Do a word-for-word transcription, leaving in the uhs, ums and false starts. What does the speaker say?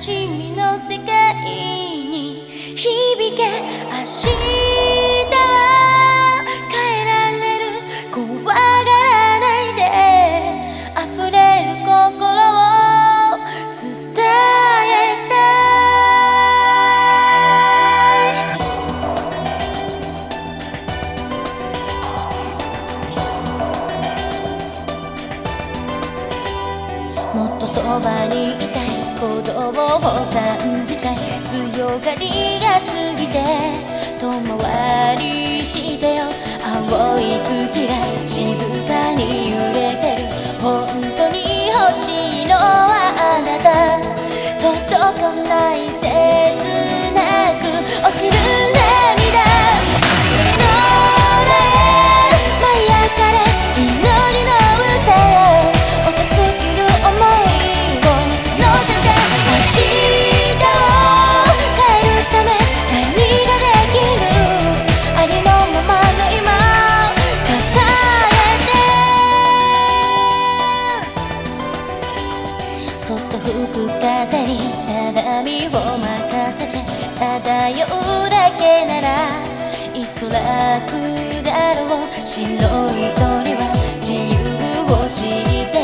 しみの世界に響け。明日は変えられる、怖がらないで。溢れる心を伝えたい。もっとそばにいたい、鼓動を感じたい。強がりが過ぎて遠回りしてよ。青い月が静かに揺れてる。本当に欲しいのはあなた。届かない切なく落ちる涙。空へ舞い上がれ祈りの歌。遅すぎる想いを乗せて。明日を変えるため何ができる。ありのままの今抱えて。そっと吹く風にただ身を任せて。漂うだけならいっそ楽だろう。白い鳥は自由を知って